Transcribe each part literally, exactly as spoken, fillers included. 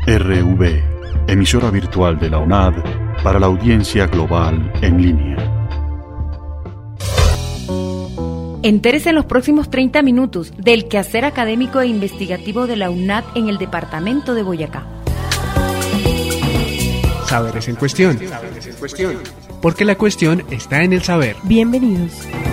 R V, emisora virtual de la UNAD para la audiencia global en línea. Entérese en los próximos treinta minutos del quehacer académico e investigativo de la UNAD en el departamento de Boyacá. Saberes en cuestión. Saberes en cuestión. Porque la cuestión está en el saber. Bienvenidos.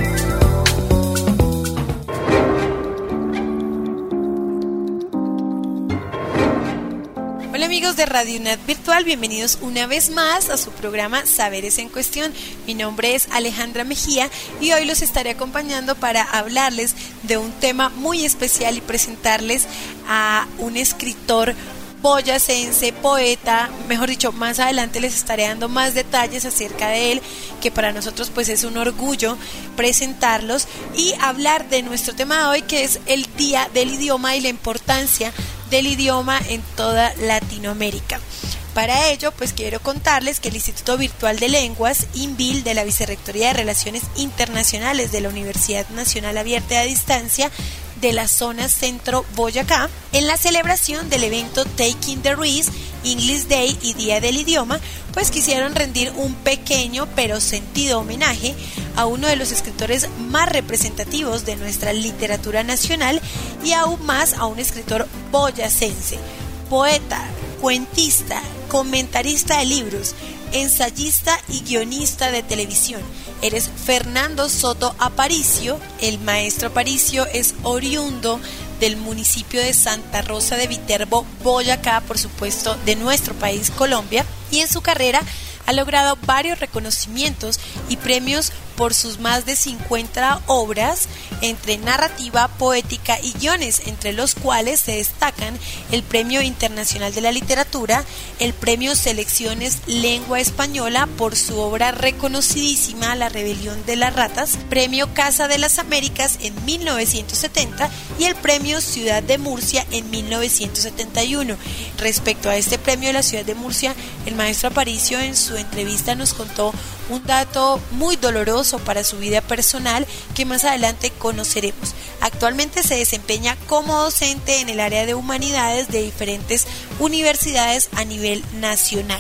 Hola amigos de Radio UNAD Virtual, bienvenidos una vez más a su programa Saberes en Cuestión. Mi nombre es Alejandra Mejía y hoy los estaré acompañando para hablarles de un tema muy especial y presentarles a un escritor boyacense, poeta, mejor dicho, más adelante les estaré dando más detalles acerca de él, que para nosotros pues es un orgullo presentarlos y hablar de nuestro tema de hoy, que es el Día del Idioma y la importancia del idioma en toda Latinoamérica. Para ello, pues quiero contarles que el Instituto Virtual de Lenguas, INVIL, de la Vicerrectoría de Relaciones Internacionales de la Universidad Nacional Abierta a Distancia de la zona Centro Boyacá, en la celebración del evento Taking the Risk, English Day y Día del Idioma, pues quisieron rendir un pequeño pero sentido homenaje a uno de los escritores más representativos de nuestra literatura nacional y aún más a un escritor boyacense, poeta, cuentista, comentarista de libros, ensayista y guionista de televisión. Eres Fernando Soto Aparicio. El maestro Aparicio es oriundo del municipio de Santa Rosa de Viterbo, Boyacá, por supuesto, de nuestro país, Colombia, y en su carrera ha logrado varios reconocimientos y premios por sus más de cincuenta obras entre narrativa, poética y guiones, entre los cuales se destacan el Premio Internacional de la Literatura, el Premio Selecciones Lengua Española por su obra reconocidísima La Rebelión de las Ratas, Premio Casa de las Américas en mil novecientos setenta y el Premio Ciudad de Murcia en mil novecientos setenta y uno. Respecto a este premio de la Ciudad de Murcia, el maestro Aparicio en su entrevista nos contó un dato muy doloroso para su vida personal que más adelante conoceremos. Actualmente se desempeña como docente en el área de humanidades de diferentes universidades a nivel nacional.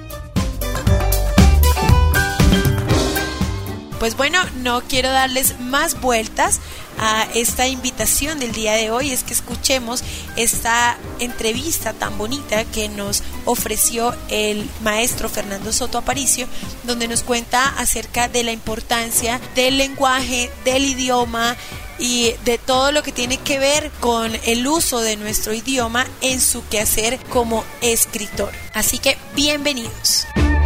Pues bueno, no quiero darles más vueltas a esta invitación del día de hoy, es que escuchemos esta entrevista tan bonita que nos ofreció el maestro Fernando Soto Aparicio, donde nos cuenta acerca de la importancia del lenguaje, del idioma y de todo lo que tiene que ver con el uso de nuestro idioma en su quehacer como escritor. Así que bienvenidos.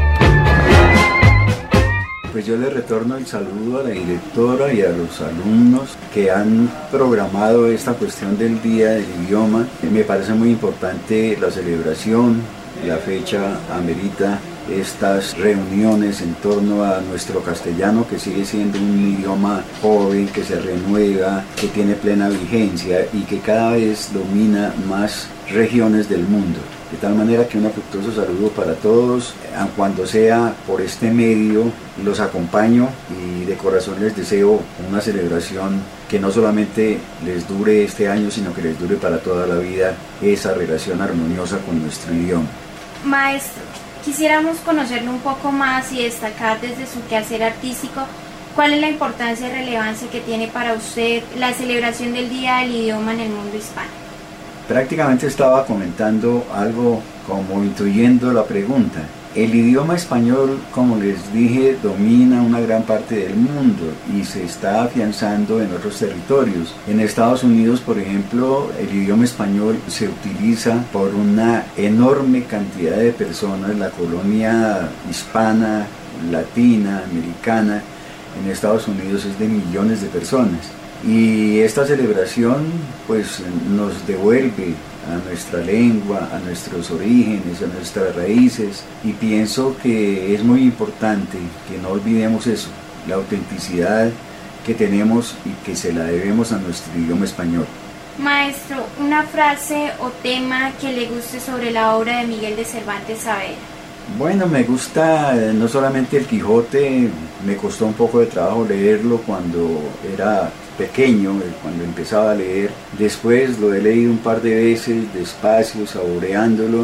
Pues yo le retorno el saludo a la directora y a los alumnos que han programado esta cuestión del Día del Idioma. Me parece muy importante la celebración, la fecha amerita estas reuniones en torno a nuestro castellano, que sigue siendo un idioma joven, que se renueva, que tiene plena vigencia y que cada vez domina más regiones del mundo. De tal manera que un afectuoso saludo para todos, aun cuando sea por este medio, los acompaño y de corazón les deseo una celebración que no solamente les dure este año, sino que les dure para toda la vida esa relación armoniosa con nuestro idioma. Maestro, quisiéramos conocerlo un poco más y destacar desde su quehacer artístico cuál es la importancia y relevancia que tiene para usted la celebración del Día del Idioma en el mundo hispano. Prácticamente estaba comentando algo como intuyendo la pregunta. El idioma español, como les dije, domina una gran parte del mundo y se está afianzando en otros territorios. En Estados Unidos, por ejemplo, el idioma español se utiliza por una enorme cantidad de personas. La colonia hispana, latina, americana, en Estados Unidos es de millones de personas. Y esta celebración pues nos devuelve a nuestra lengua, a nuestros orígenes, a nuestras raíces, y pienso que es muy importante que no olvidemos eso, la autenticidad que tenemos y que se la debemos a nuestro idioma español. Maestro, una frase o tema que le guste sobre la obra de Miguel de Cervantes Saavedra. Bueno, me gusta no solamente el Quijote, me costó un poco de trabajo leerlo cuando era pequeño, cuando empezaba a leer. Después lo he leído un par de veces, despacio, saboreándolo,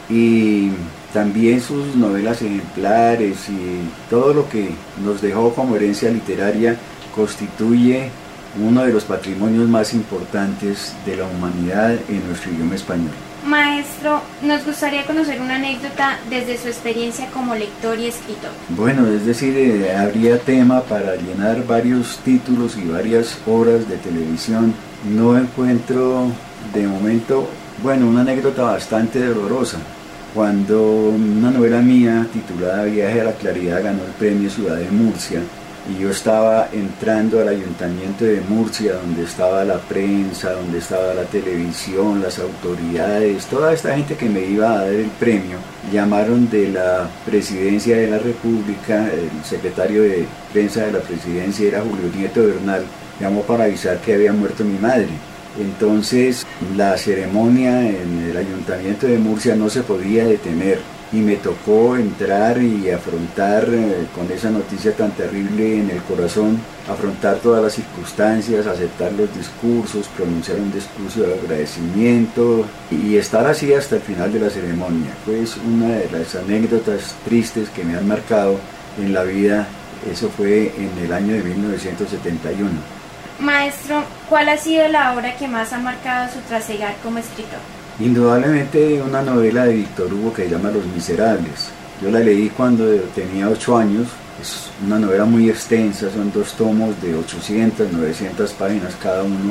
y también sus novelas ejemplares y todo lo que nos dejó como herencia literaria constituye uno de los patrimonios más importantes de la humanidad en nuestro idioma español. Maestro, nos gustaría conocer una anécdota desde su experiencia como lector y escritor. Bueno, es decir, eh, habría tema para llenar varios títulos y varias horas de televisión. No encuentro de momento, bueno, una anécdota bastante dolorosa. Cuando una novela mía titulada Viaje a la Claridad ganó el premio Ciudad de Murcia, y yo estaba entrando al ayuntamiento de Murcia, donde estaba la prensa, donde estaba la televisión, las autoridades, toda esta gente que me iba a dar el premio, llamaron de la presidencia de la República, el secretario de prensa de la presidencia era Julio Nieto Bernal, llamó para avisar que había muerto mi madre. Entonces la ceremonia en el ayuntamiento de Murcia no se podía detener y me tocó entrar y afrontar eh, con esa noticia tan terrible en el corazón, afrontar todas las circunstancias, aceptar los discursos, pronunciar un discurso de agradecimiento y estar así hasta el final de la ceremonia. Pues una de las anécdotas tristes que me han marcado en la vida, eso fue en el año de mil novecientos setenta y uno. Maestro, ¿cuál ha sido la obra que más ha marcado su trasegar como escritor? Indudablemente una novela de Víctor Hugo que se llama Los Miserables. Yo la leí cuando tenía ocho años, es una novela muy extensa, son dos tomos de ochocientas, novecientas páginas cada uno,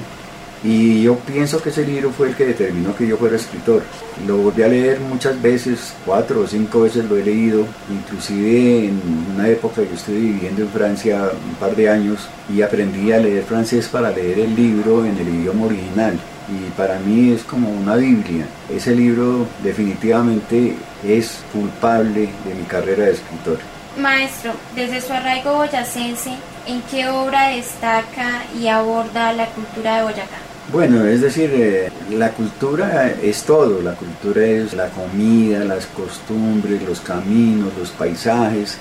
y yo pienso que ese libro fue el que determinó que yo fuera escritor. Lo volví a leer muchas veces, cuatro o cinco veces lo he leído, inclusive en una época yo estuve viviendo en Francia un par de años y aprendí a leer francés para leer el libro en el idioma original. Y para mí es como una Biblia. Ese libro definitivamente es culpable de mi carrera de escritor. Maestro, desde su arraigo boyacense, ¿en qué obra destaca y aborda la cultura de Boyacá? Bueno, es decir, eh, la cultura es todo. La cultura es la comida, las costumbres, los caminos, los paisajes.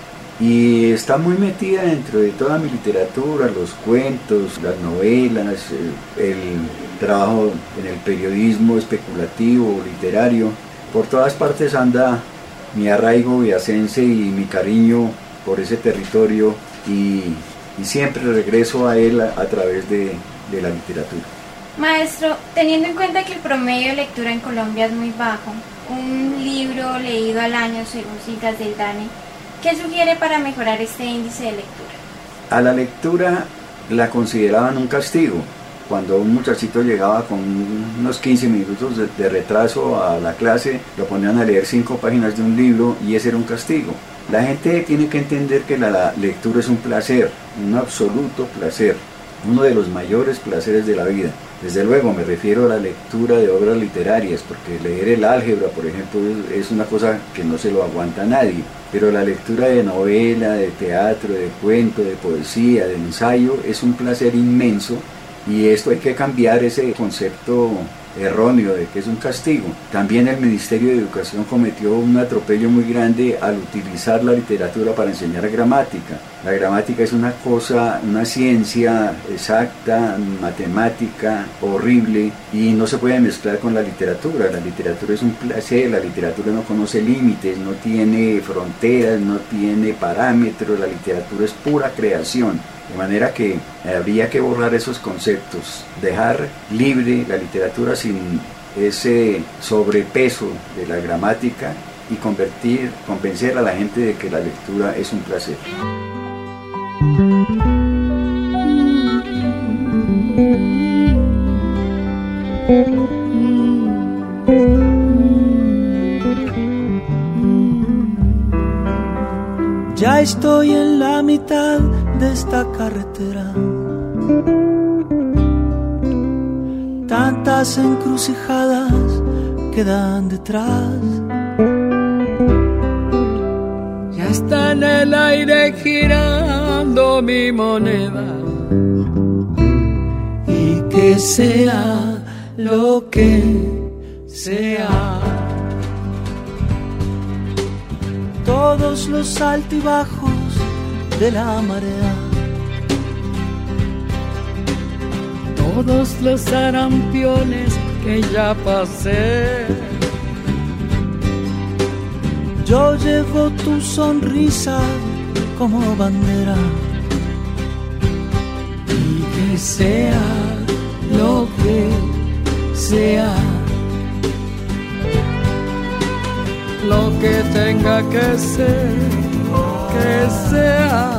Y está muy metida dentro de toda mi literatura, los cuentos, las novelas, el, el trabajo en el periodismo especulativo, literario. Por todas partes anda mi arraigo boyacense y mi cariño por ese territorio y, y siempre regreso a él a, a través de, de la literatura. Maestro, teniendo en cuenta que el promedio de lectura en Colombia es muy bajo, un libro leído al año según cifras del DANE, ¿qué sugiere para mejorar este índice de lectura? A la lectura la consideraban un castigo. Cuando un muchachito llegaba con unos quince minutos de, de retraso a la clase, lo ponían a leer cinco páginas de un libro y ese era un castigo. La gente tiene que entender que la, la lectura es un placer, un absoluto placer, uno de los mayores placeres de la vida. Desde luego me refiero a la lectura de obras literarias, porque leer el álgebra, por ejemplo, es una cosa que no se lo aguanta a nadie, pero la lectura de novela, de teatro, de cuento, de poesía, de ensayo, es un placer inmenso. Y esto hay que cambiar ese concepto erróneo de que es un castigo. También el Ministerio de Educación cometió un atropello muy grande al utilizar la literatura para enseñar gramática. La gramática es una cosa, una ciencia exacta, matemática, horrible, y no se puede mezclar con la literatura. La literatura es un placer, la literatura no conoce límites, no tiene fronteras, no tiene parámetros, la literatura es pura creación. De manera que habría que borrar esos conceptos, dejar libre la literatura sin ese sobrepeso de la gramática y convertir, convencer a la gente de que la lectura es un placer. Ya estoy en la mitad de esta carretera, tantas encrucijadas quedan detrás. Ya está en el aire girando mi moneda, y que sea lo que sea. Todos los altibajos de la marea, todos los sarampiones que ya pasé, Yo llevo tu sonrisa como bandera. Y que sea lo que sea, lo que tenga que ser, que sea.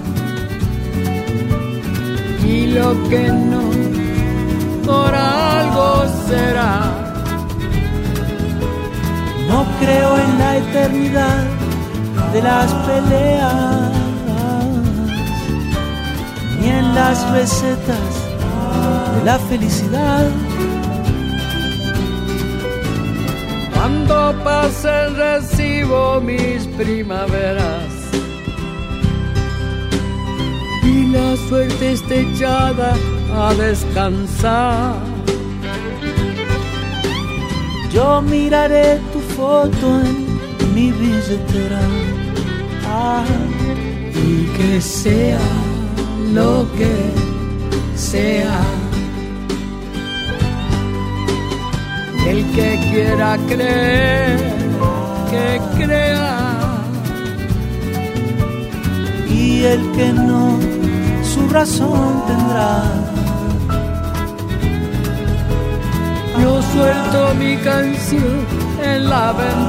Y lo que no, por algo será. No creo en la eternidad de las peleas, ni en las recetas de la felicidad. Cuando pase recibo mis primaveras y la suerte esté echada a descansar. Yo miraré tu foto en mi billetera. Ah, y que sea lo que sea. El que quiera creer, que crea. Y el que no, su razón tendrá. Yo suelto mi canción en la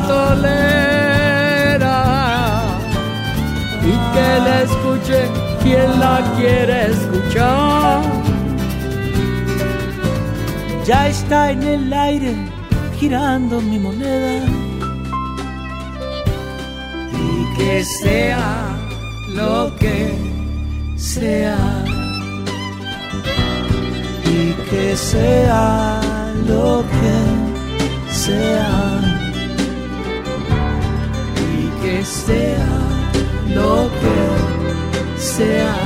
ventolera y que la escuche quien la quiere escuchar. Ya está en el aire girando mi moneda. Y que sea lo que sea. Y que sea lo que sea. Y que sea lo que sea.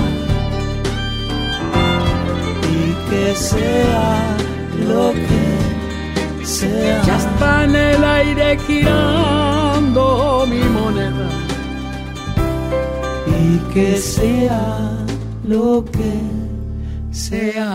Y que sea lo que sea. Ya está en el aire girando mi moneda. Y que sea lo que sea.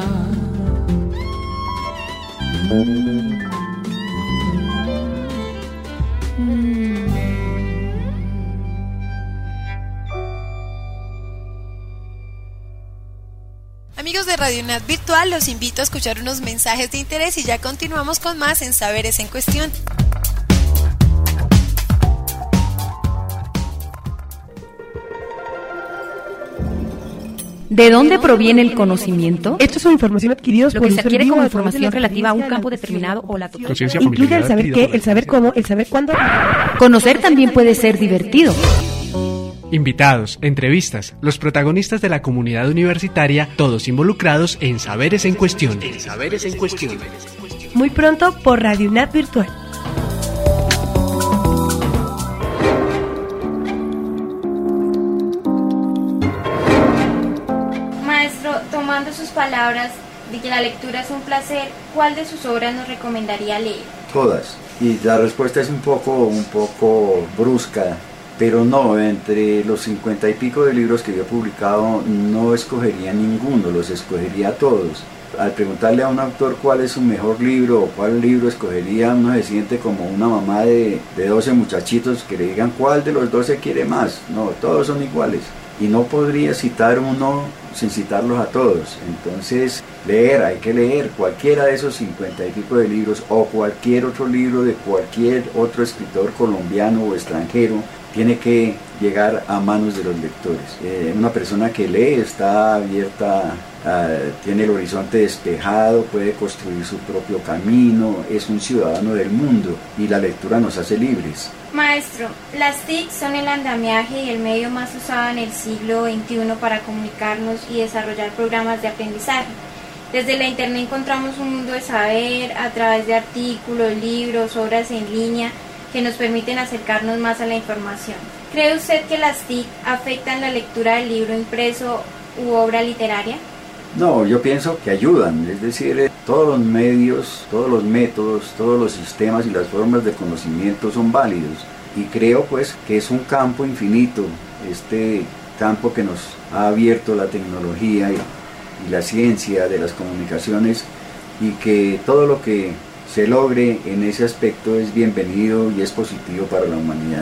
Amigos de Radio UNAD Virtual, los invito a escuchar unos mensajes de interés y ya continuamos con más en Saberes en Cuestión. ¿De dónde proviene el conocimiento? Esto es una información adquirida Lo que se adquiere como información relativa a un campo determinado o la Conciencia, incluye el saber qué, el saber cómo, el saber cuándo. Conocer también puede ser divertido. Invitados, entrevistas, los protagonistas de la comunidad universitaria, todos involucrados en Saberes en Cuestión. En Saberes en Cuestión. Muy pronto por Radio UNAD Virtual. Maestro, tomando sus palabras de que la lectura es un placer, ¿cuál de sus obras nos recomendaría leer? Todas. Y la respuesta es un poco, un poco brusca. Pero no, entre los cincuenta y pico de libros que yo he publicado no escogería ninguno, los escogería todos. Al preguntarle a un autor cuál es su mejor libro o cuál libro escogería, uno se siente como una mamá de, de doce muchachitos que le digan cuál de los doce quiere más. No, todos son iguales. Y no podría citar uno sin citarlos a todos. Entonces, leer, hay que leer cualquiera de esos cincuenta y pico de libros o cualquier otro libro de cualquier otro escritor colombiano o extranjero. Tiene que llegar a manos de los lectores. Eh, una persona que lee está abierta, uh, tiene el horizonte despejado, puede construir su propio camino, es un ciudadano del mundo y la lectura nos hace libres. Maestro, las T I C son el andamiaje y el medio más usado en el siglo veintiuno para comunicarnos y desarrollar programas de aprendizaje. Desde la internet encontramos un mundo de saber a través de artículos, libros, obras en línea que nos permiten acercarnos más a la información. ¿Cree usted que las T I C afectan la lectura del libro impreso u obra literaria? No, yo pienso que ayudan, es decir, todos los medios, todos los métodos, todos los sistemas y las formas de conocimiento son válidos. Y creo pues que es un campo infinito, este campo que nos ha abierto la tecnología y, y la ciencia de las comunicaciones, y que todo lo que se logre en ese aspecto es bienvenido y es positivo para la humanidad.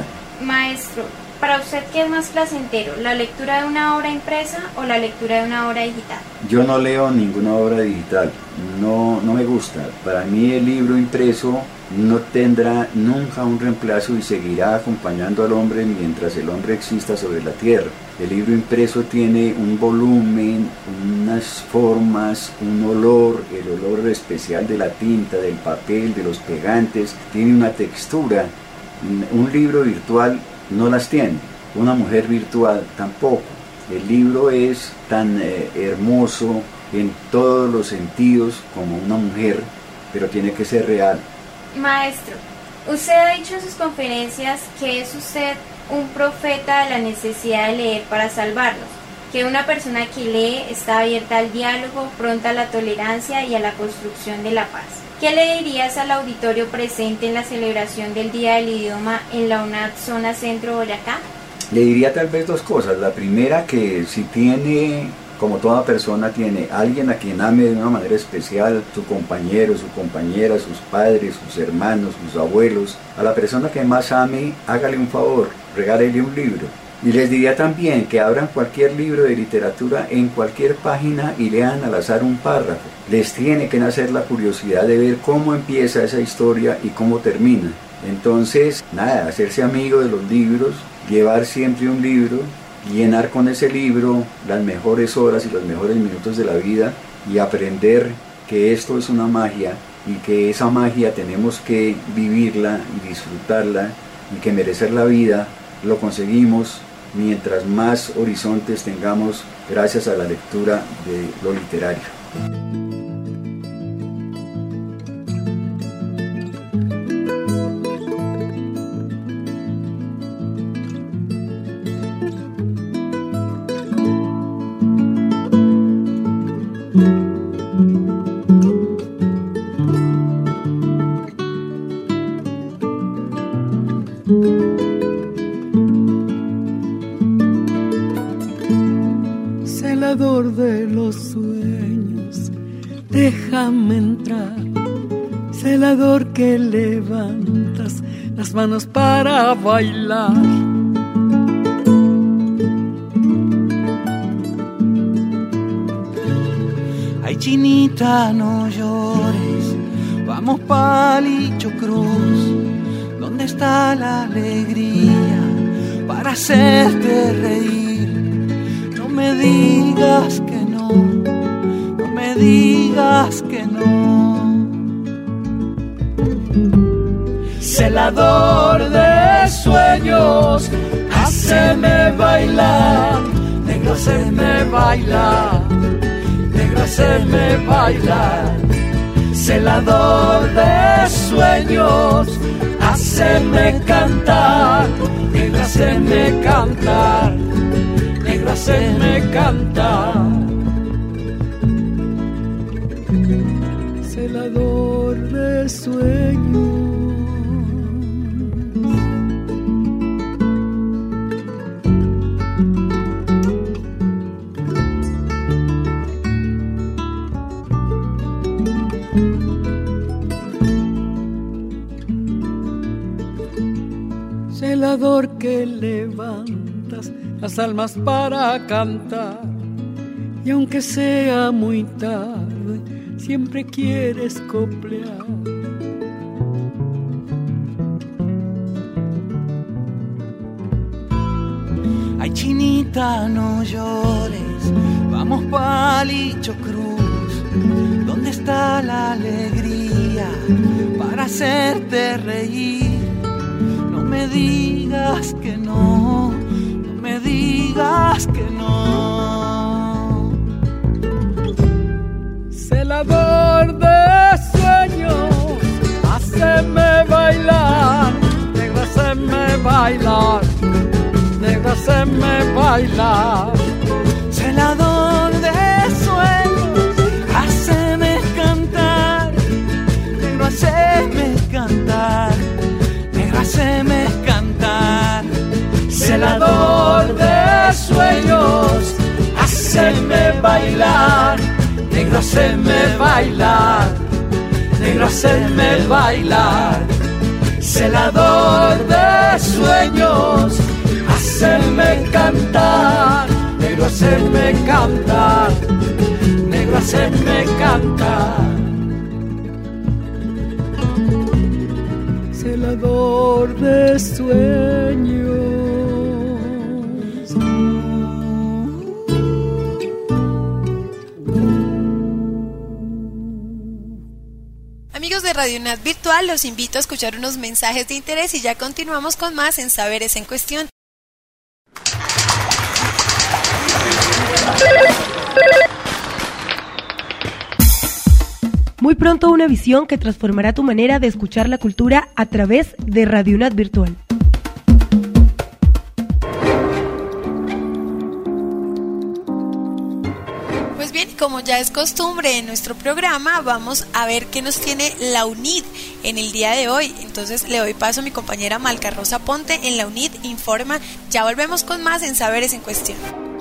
Maestro, para usted, ¿qué es más placentero? ¿La lectura de una obra impresa o la lectura de una obra digital? Yo no leo ninguna obra digital, no, no me gusta. Para mí el libro impreso no tendrá nunca un reemplazo y seguirá acompañando al hombre mientras el hombre exista sobre la tierra. El libro impreso tiene un volumen, unas formas, un olor, el olor especial de la tinta, del papel, de los pegantes, tiene una textura. Un libro virtual no las tiene, una mujer virtual tampoco. El libro es tan eh, hermoso en todos los sentidos como una mujer, pero tiene que ser real. Maestro, usted ha dicho en sus conferencias que es usted un profeta de la necesidad de leer para salvarnos, que una persona que lee está abierta al diálogo, pronta a la tolerancia y a la construcción de la paz. ¿Qué le dirías al auditorio presente en la celebración del Día del Idioma en la UNAD Zona Centro Boyacá? Le diría tal vez dos cosas. La primera, que si tiene, como toda persona tiene, alguien a quien ame de una manera especial, su compañero, su compañera, sus padres, sus hermanos, sus abuelos, a la persona que más ame, hágale un favor, regálele un libro. Y les diría también que abran cualquier libro de literatura en cualquier página y lean al azar un párrafo. Les tiene que nacer la curiosidad de ver cómo empieza esa historia y cómo termina. Entonces, nada, hacerse amigo de los libros, llevar siempre un libro, llenar con ese libro las mejores horas y los mejores minutos de la vida y aprender que esto es una magia y que esa magia tenemos que vivirla y disfrutarla y que merecer la vida lo conseguimos mientras más horizontes tengamos gracias a la lectura de lo literario. Celador de los sueños, déjame entrar. Celador que levantas las manos para bailar. Ay, chinita, no llores, vamos Palillo Cruz. ¿Dónde está la alegría para hacerte reír? No me digas que no, no me digas que no. Celador de sueños, háceme bailar, negro, háceme bailar, negro, háceme bailar. Celador de sueños, háceme cantar, negro, háceme cantar, negro, háceme cantar. Celador de sueños. Celador que levantas las almas para cantar, y aunque sea muy tarde, siempre quieres coplear. Ay, chinita, no llores, vamos Palillo Cruz. ¿Dónde está la alegría para hacerte reír? No me digas que no, no me digas que no. Celador de sueños, háceme bailar, negro, háceme bailar, negro, háceme bailar. Celador de sueños, háceme cantar, negro, háceme cantar, negro, háceme cantar. Celador de sueños, háceme bailar, negro, háceme bailar, negro, háceme bailar. celador de sueños, hacerme cantar, negro, hacerme cantar, negro, hacerme cantar. Celador de sueños. Amigos de Radio UNAD Virtual, los invito a escuchar unos mensajes de interés y ya continuamos con más en Saberes en Cuestión. Muy pronto una visión que transformará tu manera de escuchar la cultura a través de Radio UNAD Virtual. Pues bien, como ya es costumbre en nuestro programa, vamos a ver qué nos tiene la U N I D en el día de hoy. Entonces le doy paso a mi compañera Malca Rosa Ponte en la U N I D Informa. Ya volvemos con más en Saberes en Cuestión.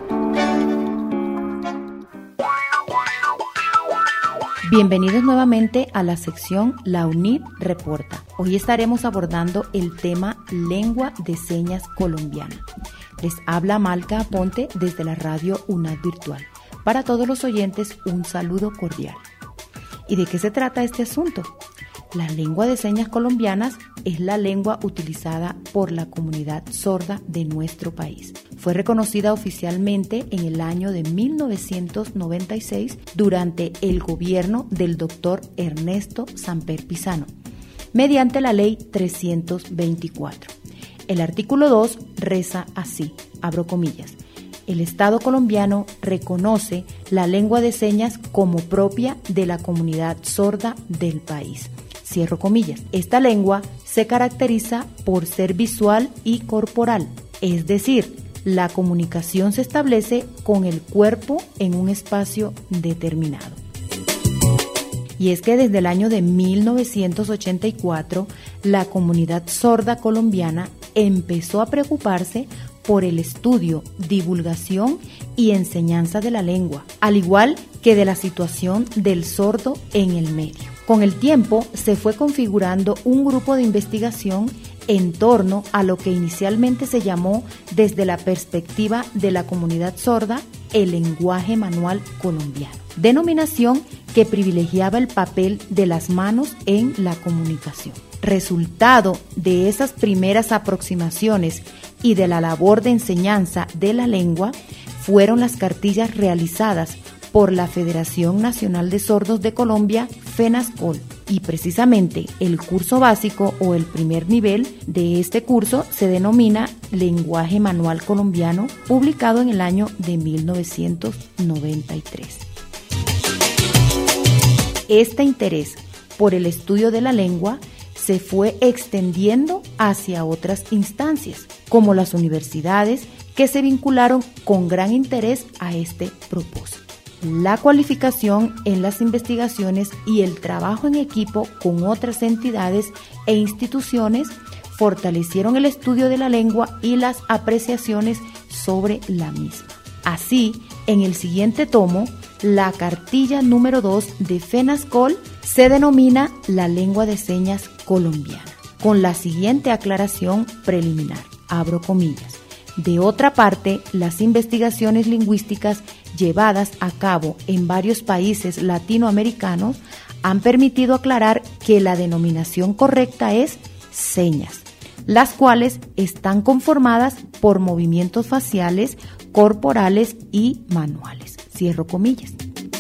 Bienvenidos nuevamente a la sección La U N I D Reporta. Hoy estaremos abordando el tema Lengua de Señas Colombiana. Les habla Malca Aponte desde la radio UNAD Virtual. Para todos los oyentes, un saludo cordial. ¿Y de qué se trata este asunto? La lengua de señas colombianas es la lengua utilizada por la comunidad sorda de nuestro país. Fue reconocida oficialmente en el año de mil novecientos noventa y seis durante el gobierno del doctor Ernesto Samper Pizano, mediante la ley trescientos veinticuatro. El artículo dos reza así, abro comillas: el Estado colombiano reconoce la lengua de señas como propia de la comunidad sorda del país. Cierro comillas. Esta lengua se caracteriza por ser visual y corporal, es decir, la comunicación se establece con el cuerpo en un espacio determinado. Y es que desde el año de mil novecientos ochenta y cuatro, la comunidad sorda colombiana empezó a preocuparse por el estudio, divulgación y enseñanza de la lengua, al igual que de la situación del sordo en el medio. Con el tiempo se fue configurando un grupo de investigación en torno a lo que inicialmente se llamó, desde la perspectiva de la comunidad sorda, el lenguaje manual colombiano, denominación que privilegiaba el papel de las manos en la comunicación. Resultado de esas primeras aproximaciones y de la labor de enseñanza de la lengua fueron las cartillas realizadas por la Federación Nacional de Sordos de Colombia, FENASCOL, y precisamente el curso básico o el primer nivel de este curso se denomina Lenguaje Manual Colombiano, publicado en el año de mil novecientos noventa y tres. Este interés por el estudio de la lengua se fue extendiendo hacia otras instancias, como las universidades, que se vincularon con gran interés a este propósito. La cualificación en las investigaciones y el trabajo en equipo con otras entidades e instituciones fortalecieron el estudio de la lengua y las apreciaciones sobre la misma. Así, en el siguiente tomo, la cartilla número dos de FENASCOL se denomina la lengua de señas colombiana, con la siguiente aclaración preliminar, abro comillas. De otra parte, las investigaciones lingüísticas llevadas a cabo en varios países latinoamericanos han permitido aclarar que la denominación correcta es señas, las cuales están conformadas por movimientos faciales, corporales y manuales. Cierro comillas.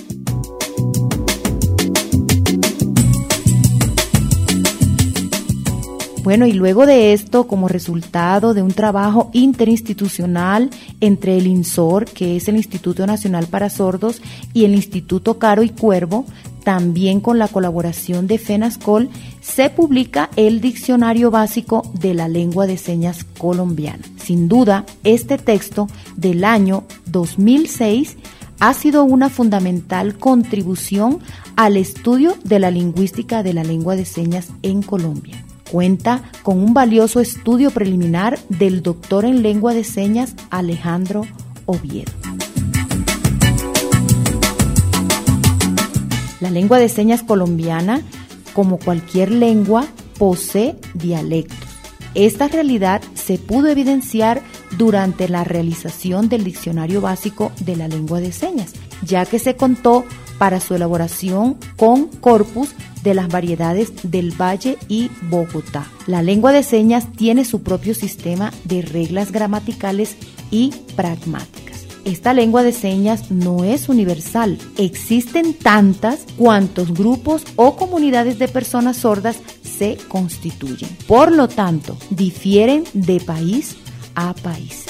Bueno, y luego de esto, como resultado de un trabajo interinstitucional entre el INSOR, que es el Instituto Nacional para Sordos, y el Instituto Caro y Cuervo, también con la colaboración de FENASCOL, se publica el Diccionario Básico de la Lengua de Señas Colombiana. Sin duda, este texto del año dos mil seis ha sido una fundamental contribución al estudio de la lingüística de la lengua de señas en Colombia. Cuenta con un valioso estudio preliminar del doctor en lengua de señas Alejandro Oviedo. La lengua de señas colombiana, como cualquier lengua, posee dialectos. Esta realidad se pudo evidenciar durante la realización del Diccionario Básico de la Lengua de Señas, ya que se contó para su elaboración con corpus de las variedades del Valle y Bogotá. La lengua de señas tiene su propio sistema de reglas gramaticales y pragmáticas. Esta lengua de señas no es universal. Existen tantas cuantos grupos o comunidades de personas sordas se constituyen. Por lo tanto, difieren de país a país.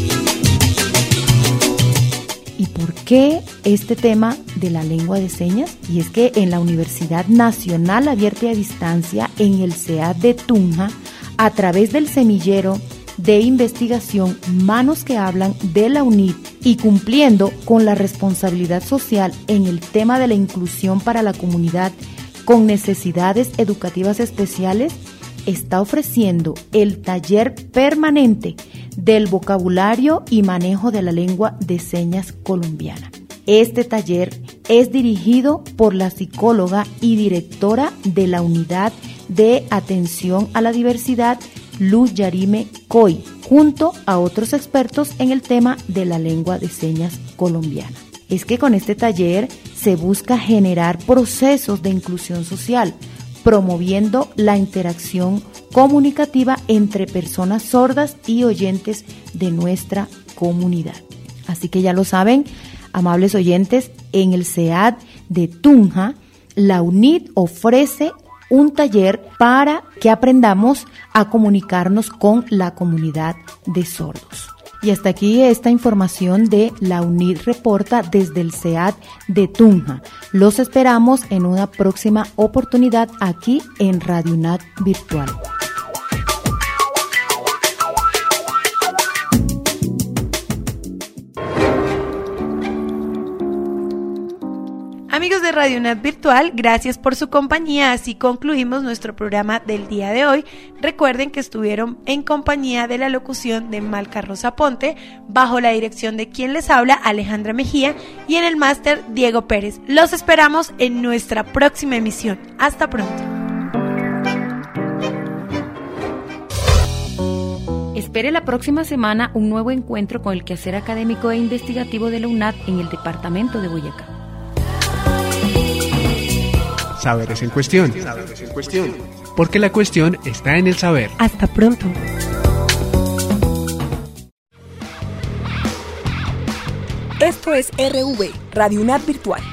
¿Y por qué este tema de la lengua de señas? Y es que en la Universidad Nacional Abierta y a Distancia, en el C E A D de Tunja, a través del semillero de investigación Manos que Hablan de la UNID y cumpliendo con la responsabilidad social en el tema de la inclusión para la comunidad con necesidades educativas especiales, está ofreciendo el taller permanente del vocabulario y manejo de la lengua de señas colombiana. Este taller es dirigido por la psicóloga y directora de la Unidad de Atención a la Diversidad, Luz Yarime Coy, junto a otros expertos en el tema de la lengua de señas colombiana. Es que con este taller se busca generar procesos de inclusión social, promoviendo la interacción comunicativa entre personas sordas y oyentes de nuestra comunidad. Así que ya lo saben, amables oyentes, en el C E A D de Tunja, la UNID ofrece un taller para que aprendamos a comunicarnos con la comunidad de sordos. Y hasta aquí esta información de la UNID Reporta desde el C E A D de Tunja. Los esperamos en una próxima oportunidad aquí en Radio UNAD Virtual. Amigos de Radio UNAD Virtual, gracias por su compañía. Así concluimos nuestro programa del día de hoy. Recuerden que estuvieron en compañía de la locución de Malca Rosa Ponte, bajo la dirección de quien les habla, Alejandra Mejía, y en el máster, Diego Pérez. Los esperamos en nuestra próxima emisión. Hasta pronto. Espere la próxima semana un nuevo encuentro con el quehacer académico e investigativo de la UNAD en el departamento de Boyacá. Saberes en cuestión. Saberes en cuestión. Porque la cuestión está en el saber. Hasta pronto. Esto es R V, Radio UNAD Virtual.